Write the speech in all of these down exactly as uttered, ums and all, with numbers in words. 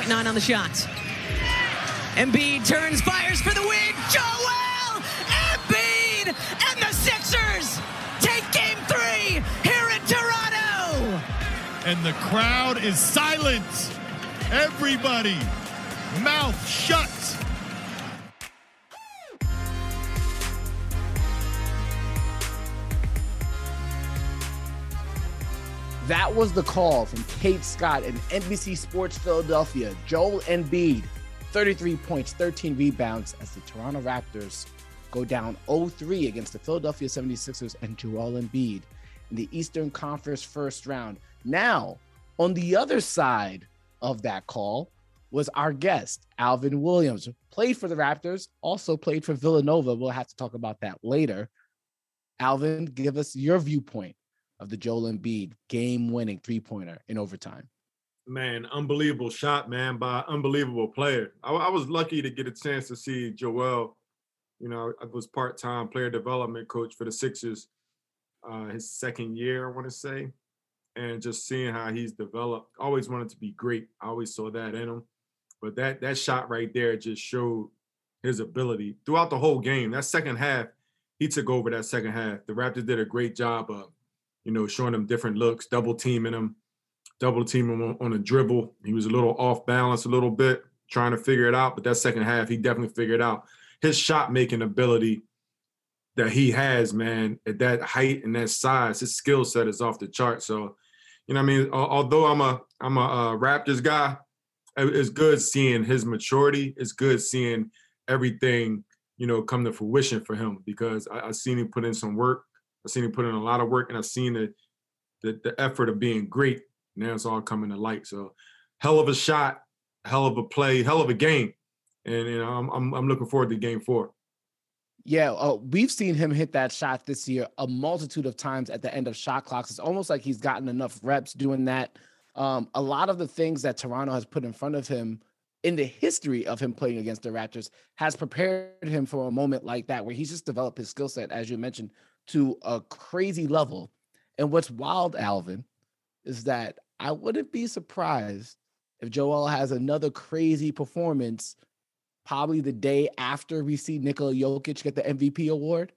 point nine on the shots. Embiid turns, fires for the win. Joel Embiid and the Sixers take game three here in Toronto. And the crowd is silent. Everybody, mouth shut. That was the call from Kate Scott and N B C Sports Philadelphia. Joel Embiid, thirty-three points, thirteen rebounds as the Toronto Raptors go down oh three against the Philadelphia seventy-sixers and Joel Embiid in the Eastern Conference first round. Now, on the other side of that call was our guest, Alvin Williams, played for the Raptors, also played for Villanova. We'll have to talk about that later. Alvin, give us your viewpoint of the Joel Embiid game-winning three-pointer in overtime. Man, unbelievable shot, man, by unbelievable player. I, I was lucky to get a chance to see Joel. You know, I was part-time player development coach for the Sixers uh, his second year, I want to say, and just seeing how he's developed. Always wanted to be great. I always saw that in him. But that that shot right there just showed his ability throughout the whole game. That second half, he took over that second half. The Raptors did a great job of, you know, showing him different looks, double teaming him, double teaming him on, on a dribble. He was a little off balance a little bit, trying to figure it out. But that second half, he definitely figured out his shot making ability that he has, man, at that height and that size. His skill set is off the chart. So, you know what I mean? Although I'm a I'm a uh, Raptors guy, it's good seeing his maturity. It's good seeing everything, you know, come to fruition for him, because I, I've seen him put in some work. I've seen him put in a lot of work, and I've seen the, the the effort of being great. Now it's all coming to light. So, hell of a shot, hell of a play, hell of a game, and you know I'm I'm, I'm looking forward to game four. Yeah, uh, we've seen him hit that shot this year a multitude of times at the end of shot clocks. It's almost like he's gotten enough reps doing that. Um, a lot of the things that Toronto has put in front of him in the history of him playing against the Raptors has prepared him for a moment like that, where he's just developed his skill set, as you mentioned, to a crazy level. And what's wild, Alvin, is that I wouldn't be surprised if Joel has another crazy performance probably the day after we see Nikola Jokic get the M V P award.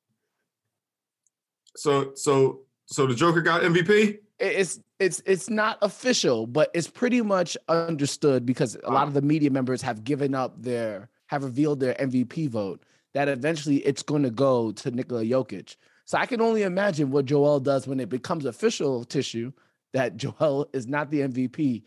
So, so, so the Joker got M V P? It's it's it's not official, but it's pretty much understood, because a lot of the media members have given up their have revealed their M V P vote, that eventually it's going to go to Nikola Jokic. So I can only imagine what Joel does when it becomes official tissue that Joel is not the M V P.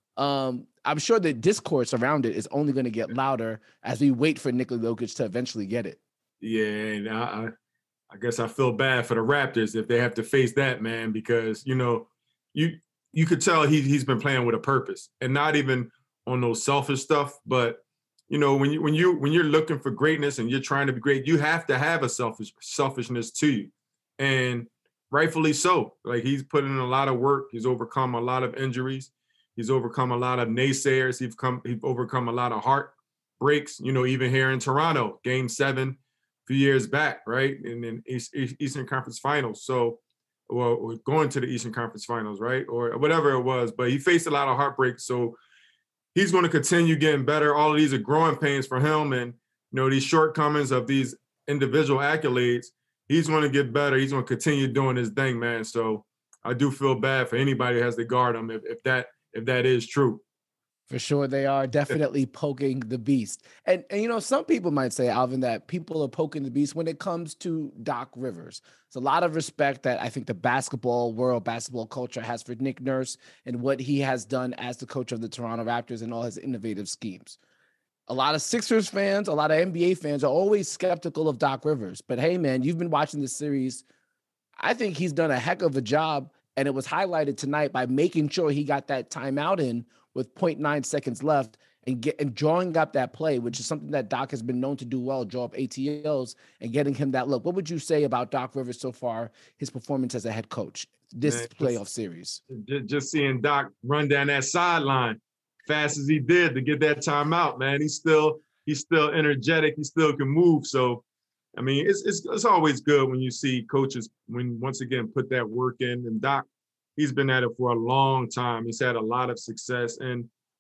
Um, I'm sure the discourse around it is only going to get louder as we wait for Nikola Jokic to eventually get it. Yeah, and I, I guess I feel bad for the Raptors if they have to face that, man, because, you know, you you could tell he, he's been playing with a purpose, and not even on those selfish stuff. But, you know, when you when you when you're looking for greatness and you're trying to be great, you have to have a selfish selfishness to you, and rightfully so. Like, he's put in a lot of work. He's overcome a lot of injuries. He's overcome a lot of naysayers. He's come he's overcome a lot of heartbreaks. You know, even here in Toronto, Game Seven a few years back, right? And then East, Eastern Conference Finals. So, well, going to the Eastern Conference Finals, right? Or whatever it was. But he faced a lot of heartbreak. So he's going to continue getting better. All of these are growing pains for him. And, you know, these shortcomings of these individual accolades, he's going to get better. He's going to continue doing his thing, man. So I do feel bad for anybody who has to guard him if, if that if that is true. For sure, they are definitely poking the beast. And, and, you know, some people might say, Alvin, that people are poking the beast when it comes to Doc Rivers. It's a lot of respect that I think the basketball world, basketball culture has for Nick Nurse and what he has done as the coach of the Toronto Raptors and all his innovative schemes. A lot of Sixers fans, a lot of N B A fans are always skeptical of Doc Rivers. But, hey, man, you've been watching this series. I think he's done a heck of a job. And it was highlighted tonight by making sure he got that timeout in with zero point nine seconds left and get and drawing up that play, which is something that Doc has been known to do well, draw up A T Os and getting him that look. What would you say about Doc Rivers so far, his performance as a head coach this Man, playoff just, series? Just seeing Doc run down that sideline fast as he did to get that timeout, man. He's still he's still energetic. He still can move. So, I mean, it's, it's it's always good when you see coaches, when once again, put that work in. And Doc, he's been at it for a long time. He's had a lot of success. And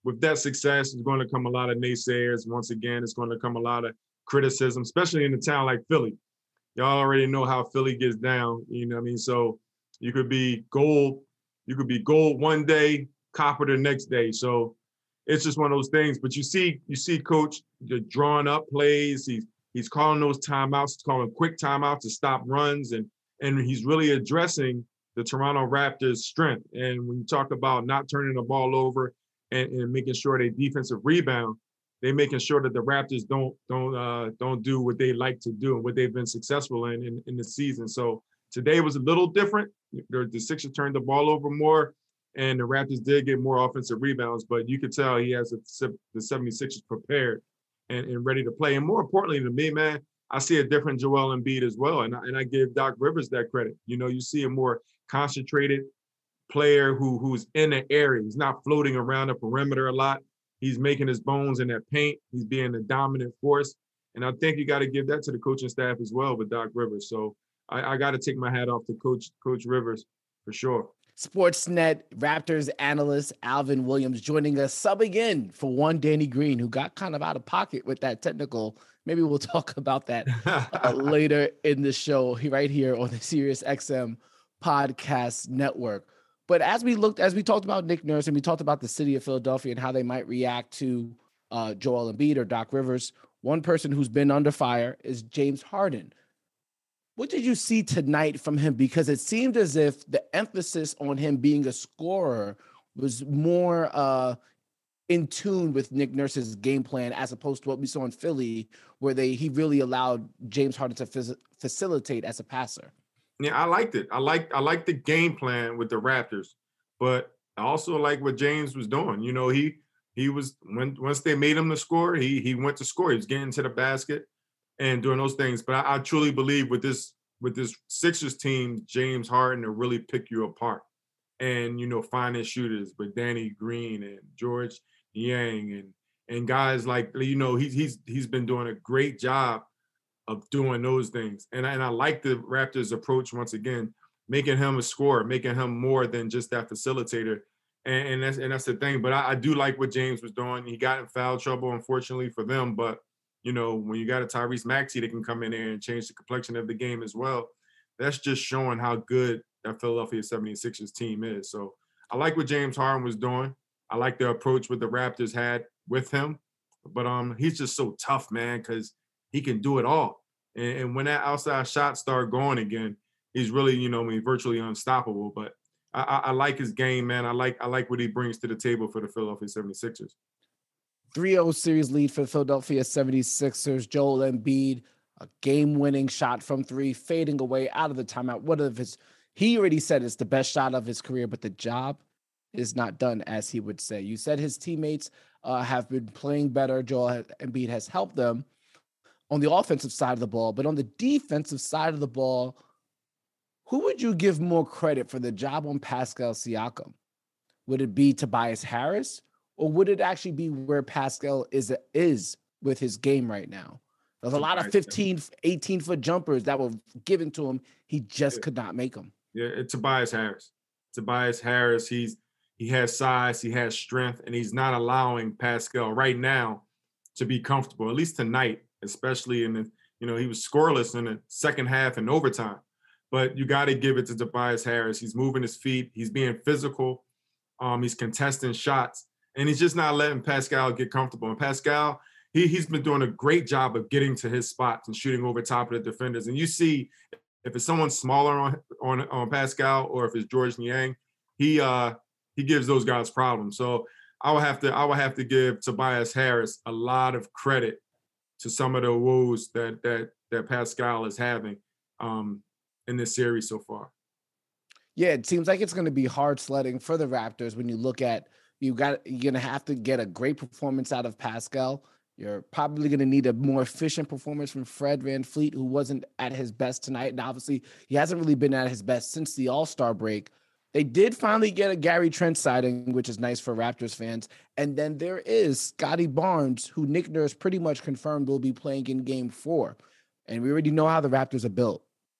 with that success, there's going to come a lot of naysayers. Once again, it's going to come a lot of criticism, especially in a town like Philly. Y'all already know how Philly gets down. You know what I mean? So you could be gold, you could be gold one day, copper the next day. So it's just one of those things. But you see, you see Coach drawing up plays. He's he's calling those timeouts, he's calling quick timeouts to stop runs, and and he's really addressing the Toronto Raptors' strength. And when you talk about not turning the ball over and, and making sure they defensive rebound, they're making sure that the Raptors don't don't uh, don't do what they like to do and what they've been successful in, in in the season. So today was a little different. The, the Sixers turned the ball over more, and the Raptors did get more offensive rebounds, but you could tell he has the, the seventy-sixers prepared and, and ready to play. And more importantly to me, man, I see a different Joel Embiid as well, and I, and I give Doc Rivers that credit. You know, you see a more concentrated player who who's in the area. He's not floating around the perimeter a lot. He's making his bones in that paint. He's being the dominant force. And I think you got to give that to the coaching staff as well with Doc Rivers. So I, I got to take my hat off to Coach Coach Rivers for sure. Sportsnet Raptors analyst Alvin Williams joining us, subbing in for one Danny Green, who got kind of out of pocket with that technical. Maybe we'll talk about that uh, later in the show, right here on the Sirius X M Podcast Network. But as we looked, as we talked about Nick Nurse and we talked about the city of Philadelphia and how they might react to uh, Joel Embiid or Doc Rivers, one person who's been under fire is James Harden. What did you see tonight from him? Because it seemed as if the emphasis on him being a scorer was more uh, in tune with Nick Nurse's game plan as opposed to what we saw in Philly, where they he really allowed James Harden to phys- facilitate as a passer. Yeah, I liked it. I liked I liked the game plan with the Raptors, but I also like what James was doing. You know, he he was when once they made him the score, he he went to score. He was getting to the basket and doing those things. But I, I truly believe with this with this Sixers team, James Harden will really pick you apart, and you know, finding shooters with Danny Green and George Niang and and guys like, you know, he's he's he's been doing a great job of doing those things. And, and I like the Raptors' approach once again, making him a scorer, making him more than just that facilitator. And, and that's and that's the thing. But I, I do like what James was doing. He got in foul trouble, unfortunately, for them. But, you know, when you got a Tyrese Maxey that can come in there and change the complexion of the game as well, that's just showing how good that Philadelphia seventy-sixers team is. So I like what James Harden was doing. I like the approach what the Raptors had with him. But um, he's just so tough, man, because he can do it all. And, and when that outside shot start going again, he's really, you know, I mean, virtually unstoppable. But I, I, I like his game, man. I like I like what he brings to the table for the Philadelphia seventy-sixers. three oh series lead for the Philadelphia seventy-sixers. Joel Embiid, a game-winning shot from three, fading away out of the timeout. What if it's, he already said it's the best shot of his career, but the job is not done, as he would say. You said his teammates uh, have been playing better. Joel Embiid has helped them on the offensive side of the ball, but on the defensive side of the ball, who would you give more credit for the job on Pascal Siakam? Would it be Tobias Harris, or would it actually be where Pascal is, is with his game right now? There's a lot of fifteen, eighteen-foot jumpers that were given to him. He just yeah. could not make them. Yeah, it's Tobias Harris. Tobias Harris, he's he has size, he has strength, and he's not allowing Pascal right now to be comfortable, at least tonight, especially in the, you know, he was scoreless in the second half and overtime. But you got to give it to Tobias Harris. He's moving his feet. He's being physical. Um, he's contesting shots. And he's just not letting Pascal get comfortable. And Pascal, he, he's been doing a great job of getting to his spots and shooting over top of the defenders. And you see, if it's someone smaller on on, on Pascal or if it's George Niang, he uh, he gives those guys problems. So I would have to I would have to give Tobias Harris a lot of credit to some of the woes that that that Pascal is having um, in this series so far. Yeah, it seems like it's going to be hard sledding for the Raptors when you look at you got you're going to have to get a great performance out of Pascal. You're probably going to need a more efficient performance from Fred VanVleet, who wasn't at his best tonight. And obviously, he hasn't really been at his best since the All-Star break. They did finally get a Gary Trent sighting, which is nice for Raptors fans. And then there is Scotty Barnes, who Nick Nurse pretty much confirmed will be playing in game four. And we already know how the Raptors are built.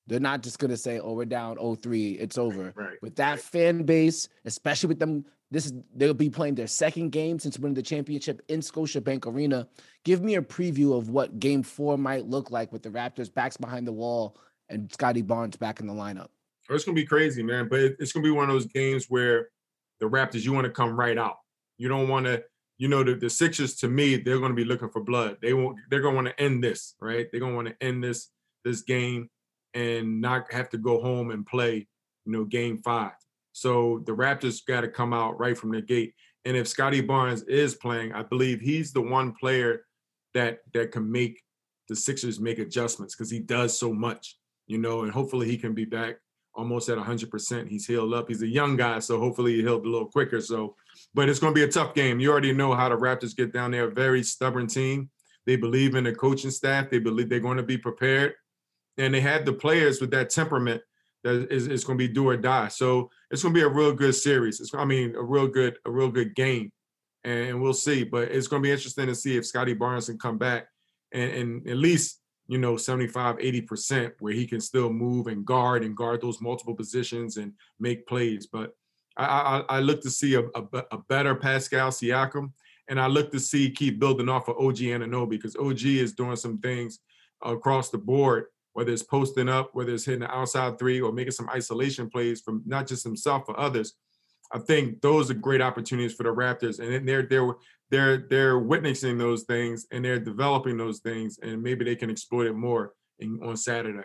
They're not just going to say, oh, we're down oh three, it's over. Right. With that fan base, especially with them, this is they'll be playing their second game since winning the championship in Scotiabank Arena. Give me a preview of what game four might look like with the Raptors backs behind the wall and Scotty Barnes back in the lineup. It's going to be crazy, man. But it's going to be one of those games where the Raptors, you want to come right out. You don't want to, you know, the, the Sixers, to me, they're going to be looking for blood. They won't, they're going to want to end this, right? They're going to want to end this, this game and not have to go home and play, you know, game five. So the Raptors got to come out right from the gate. And if Scotty Barnes is playing, I believe he's the one player that that can make the Sixers make adjustments because he does so much, you know, and hopefully he can be back almost at one hundred percent. He's healed up. He's a young guy, so hopefully he healed a little quicker. So, but it's going to be a tough game. You already know how the Raptors get down there. A very stubborn team. They believe in the coaching staff. They believe they're going to be prepared. And they have the players with that temperament that is, is going to be do or die. So it's going to be a real good series. It's, I mean, a real good, a real good game. And we'll see. But it's going to be interesting to see if Scotty Barnes can come back and, and at least, you know, seventy-five, eighty percent where he can still move and guard and guard those multiple positions and make plays. But I, I, I look to see a, a, a better Pascal Siakam, and I look to see keep building off of O G Anunoby because O G is doing some things across the board, whether it's posting up, whether it's hitting the outside three or making some isolation plays from not just himself, but others. I think those are great opportunities for the Raptors, and they're they're they're they're witnessing those things and they're developing those things, and maybe they can exploit it more in, on Saturday.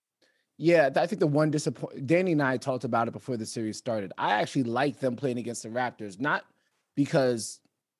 Yeah, I think the one disappoint. Danny and I talked about it before the series started. I actually like them playing against the Raptors, not because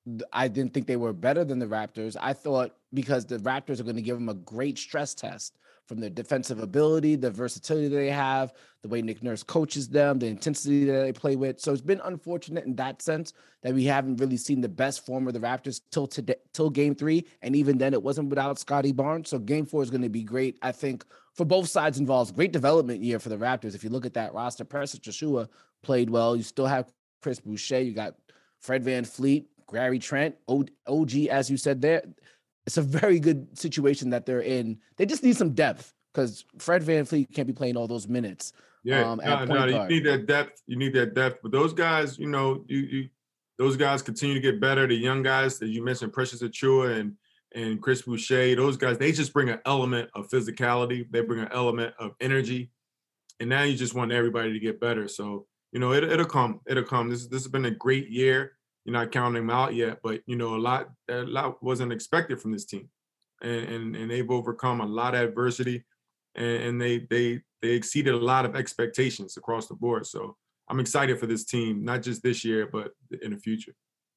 I didn't think they were better than the Raptors. I thought because the Raptors are going to give them a great stress test from their defensive ability, the versatility they have, the way Nick Nurse coaches them, the intensity that they play with. So it's been unfortunate in that sense that we haven't really seen the best form of the Raptors till today, till game three. And even then it wasn't without Scotty Barnes. So game four is going to be great. I think for both sides involved, great development year for the Raptors. If you look at that roster, Precious Joshua played well. You still have Chris Boucher. You got Fred VanVleet, Gary Trent, O G, as you said there. It's a very good situation that they're in. They just need some depth because Fred VanVleet can't be playing all those minutes. Yeah, um, no, no, you need that depth. You need that depth. But those guys, you know, you, you those guys continue to get better. The young guys that you mentioned, Precious Achiuwa and and Chris Boucher, those guys, they just bring an element of physicality. They bring an element of energy. And now you just want everybody to get better. So, you know, it, it'll come. It'll come. This, this has been a great year. You're not counting them out yet, but, you know, a lot a lot wasn't expected from this team. And and, and they've overcome a lot of adversity. And, and they they they exceeded a lot of expectations across the board. So I'm excited for this team, not just this year, but in the future.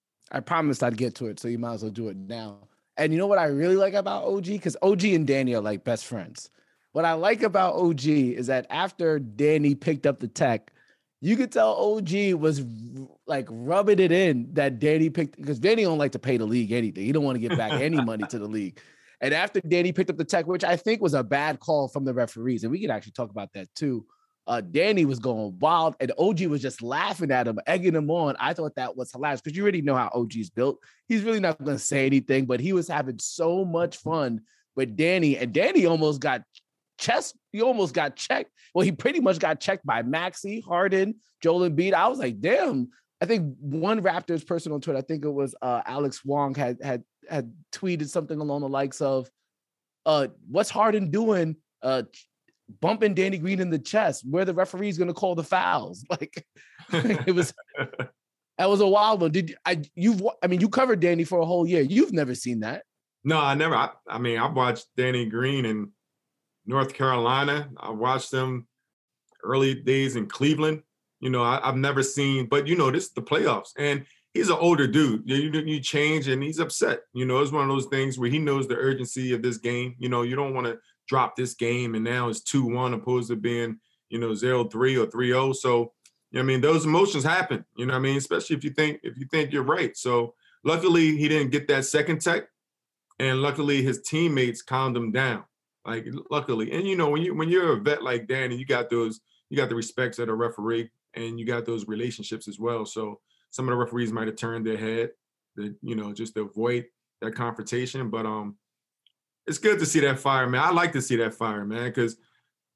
I promised I'd get to it, so you might as well do it now. And you know what I really like about O G? Because O G and Danny are like best friends. What I like about O G is that after Danny picked up the tech, you could tell O G was like rubbing it in that Danny picked, because Danny don't like to pay the league anything. He don't want to give back any money to the league. And after Danny picked up the tech, which I think was a bad call from the referees, and we can actually talk about that too. Uh, Danny was going wild, and O G was just laughing at him, egging him on. I thought that was hilarious because you already know how O G's built. He's really not going to say anything, but he was having so much fun with Danny, and Danny almost got chest. He almost got checked. Well, he pretty much got checked by Maxey, Harden, Joel Embiid. I was like, damn. I think one Raptors person on Twitter, I think it was uh, Alex Wong, had had had tweeted something along the likes of, uh, "What's Harden doing? Uh, bumping Danny Green in the chest? Where the referee's going to call the fouls?" Like, it was. That was a wild one. Did I? You've. I mean, you covered Danny for a whole year. You've never seen that. No, I never. I, I mean, I watched Danny Green in North Carolina. I watched him early days in Cleveland. You know, I, I've never seen, but you know, this is the playoffs, and he's an older dude. You, you you change, and he's upset. You know, it's one of those things where he knows the urgency of this game. You know, you don't want to drop this game, and now it's two one opposed to being, you know, zero three or three oh. So, you know, I mean, those emotions happen. You know what I mean? Especially if you think if you think you're right. So, luckily, he didn't get that second tech, and luckily, his teammates calmed him down. Like, luckily, and you know, when you when you're a vet like Danny, you got those, you got the respects of the referee. And you got those relationships as well. So some of the referees might have turned their head, that, you know, just to avoid that confrontation. But um, it's good to see that fire, man. I like to see that fire, man, because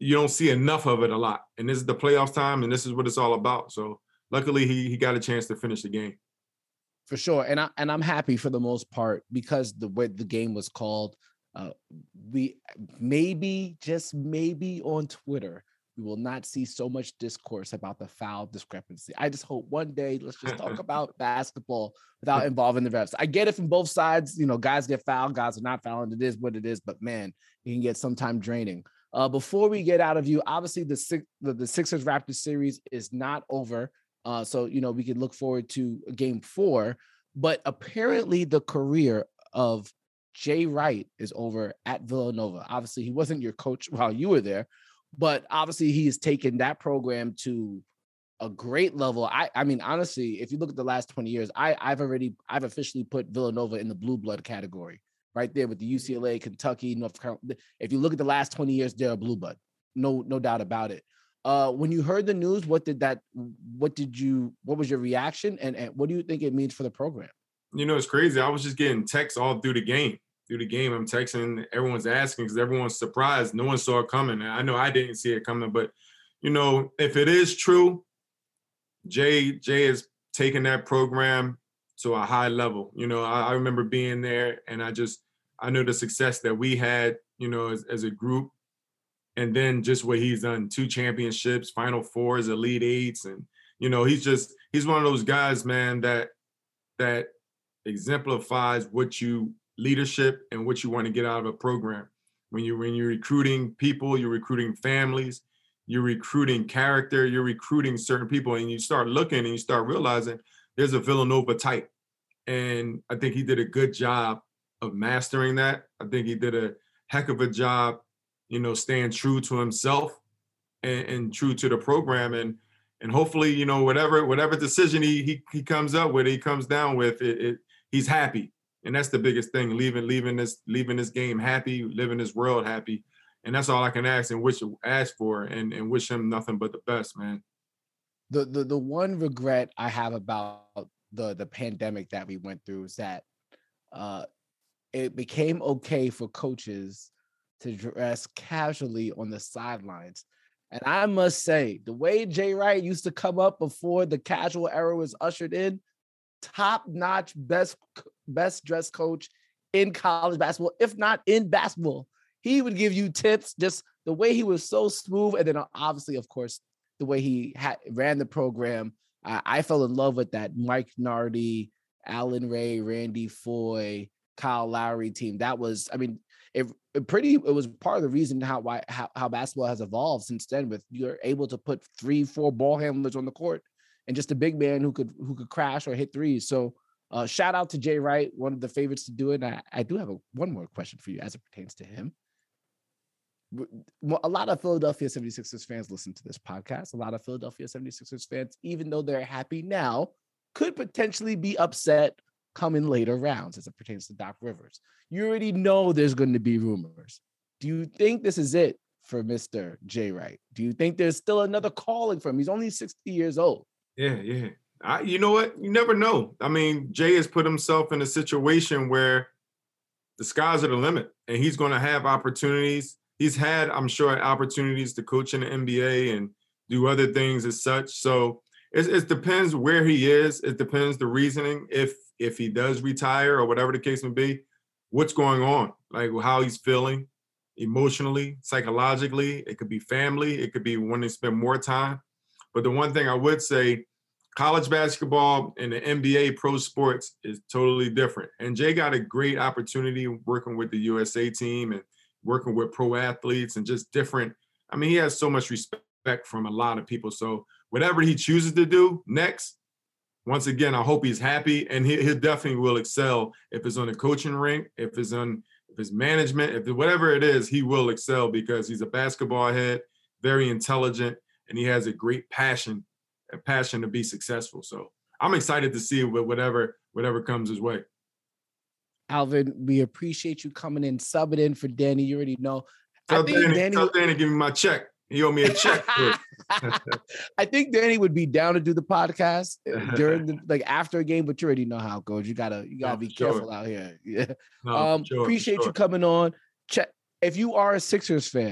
you don't see enough of it a lot. And this is the playoffs time, and this is what it's all about. So luckily, he he got a chance to finish the game. For sure, and I and I'm happy for the most part because the way the game was called. Uh, we maybe just maybe on Twitter we will not see so much discourse about the foul discrepancy. I just hope one day let's just talk about basketball without involving the refs. I get it from both sides. You know, guys get fouled, guys are not fouling. It is what it is. But man, you can get sometime draining. Uh, before we get out of you, obviously the six the, the Sixers Raptors series is not over. Uh, so you know we can look forward to game four. But apparently the career of Jay Wright is over at Villanova. Obviously, he wasn't your coach while you were there, but obviously he has taken that program to a great level. I, I mean, honestly, if you look at the last twenty years, I, I've already, I've officially put Villanova in the blue blood category, right there with the U C L A, Kentucky, North Carolina. If you look at the last twenty years, they're a blue blood. No, no doubt about it. Uh, when you heard the news, what did that, what did you, what was your reaction? And, and what do you think it means for the program? You know, it's crazy. I was just getting texts all through the game. Through the game, I'm texting. Everyone's asking because everyone's surprised. No one saw it coming. And I know I didn't see it coming. But, you know, if it is true, Jay, Jay has taken that program to a high level. You know, I, I remember being there, and I just, I know the success that we had, you know, as, as a group. And then just what he's done, two championships, Final Fours, Elite Eights. And, you know, he's just, he's one of those guys, man, that, that exemplifies what you leadership and what you want to get out of a program. When you when you're recruiting people, you're recruiting families, you're recruiting character, you're recruiting certain people, and you start looking and you start realizing there's a Villanova type. And I think he did a good job of mastering that. I think he did a heck of a job, you know, staying true to himself and, and true to the program. And and hopefully, you know, whatever whatever decision he he, he comes up with, he comes down with, it, it he's happy. And that's the biggest thing, leaving, leaving this, leaving this game happy, living this world happy. And that's all I can ask and wish ask for and, and wish him nothing but the best, man. The, the the one regret I have about the, the pandemic that we went through is that uh, it became okay for coaches to dress casually on the sidelines. And I must say, the way Jay Wright used to come up before the casual era was ushered in, top-notch, best best dress coach in college basketball, if not in basketball. He would give you tips, just the way he was so smooth. And then obviously, of course, the way he had, ran the program. I, I fell in love with that Mike Nardi, Alan Ray, Randy Foy, Kyle Lowry team. That was, I mean, it, it pretty, it was part of the reason how, why, how, how basketball has evolved since then, with you're able to put three, four ball handlers on the court and just a big man who could, who could crash or hit threes. So uh, shout out to Jay Wright, one of the favorites to do it. And I, I do have a, one more question for you as it pertains to him. A lot of Philadelphia seventy-sixers fans listen to this podcast. A lot of Philadelphia seventy-sixers fans, even though they're happy now, could potentially be upset coming later rounds as it pertains to Doc Rivers. You already know there's going to be rumors. Do you think this is it for Mister Jay Wright? Do you think there's still another calling for him? He's only sixty years old. Yeah, yeah. I, you know what? You never know. I mean, Jay has put himself in a situation where the skies are the limit, and he's going to have opportunities. He's had, I'm sure, opportunities to coach in the N B A and do other things as such. So it, it depends where he is. It depends the reasoning. If if he does retire or whatever the case may be, what's going on, like how he's feeling emotionally, psychologically. It could be family. It could be wanting to spend more time. But the one thing I would say, college basketball and the N B A pro sports is totally different. And Jay got a great opportunity working with the U S A team and working with pro athletes and just different. I mean, he has so much respect from a lot of people. So whatever he chooses to do next, once again, I hope he's happy, and he, he definitely will excel. If it's on the coaching ring, if it's on, if it's management, if it, whatever it is, he will excel because he's a basketball head, very intelligent, and he has a great passion, a passion to be successful. So I'm excited to see whatever, whatever comes his way. Alvin, we appreciate you coming in, subbing in for Danny. You already know. Tell I think Danny, Danny, tell Danny give me my check. He owe me a check. I think Danny would be down to do the podcast during the, like after a game, but you already know how it goes. You gotta you gotta no, be careful sure. out here. Yeah. No, um, sure, appreciate sure. you coming on. Check if you are a Sixers fan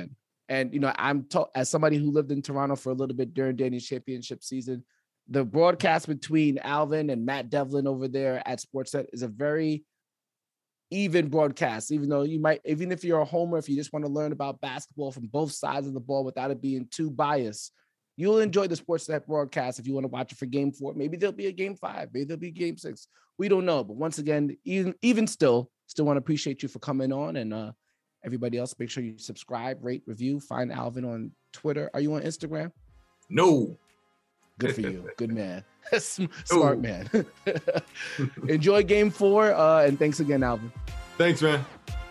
And, you know, I'm to- as somebody who lived in Toronto for a little bit during Danny's championship season, the broadcast between Alvin and Matt Devlin over there at Sportsnet is a very even broadcast, even though you might, even if you're a homer, if you just want to learn about basketball from both sides of the ball without it being too biased, you'll enjoy the Sportsnet broadcast if you want to watch it for game four. Maybe there'll be a game five, maybe there'll be game six. We don't know. But once again, even, even still, still want to appreciate you for coming on. And uh, everybody else, make sure you subscribe, rate, review, find Alvin on Twitter. Are you on Instagram? No. Good for you. Good man. Smart man. Enjoy game four. Uh, and thanks again, Alvin. Thanks, man.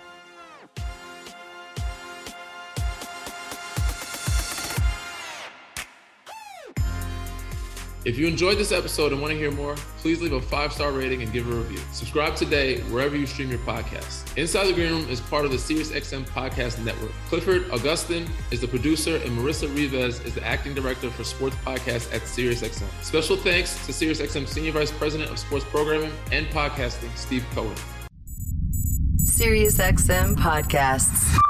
If you enjoyed this episode and want to hear more, please leave a five-star rating and give a review. Subscribe today wherever you stream your podcasts. Inside the Green Room is part of the SiriusXM Podcast Network. Clifford Augustin is the producer and Marissa Rivas is the acting director for sports podcasts at SiriusXM. Special thanks to SiriusXM Senior Vice President of Sports Programming and Podcasting, Steve Cohen. SiriusXM Podcasts.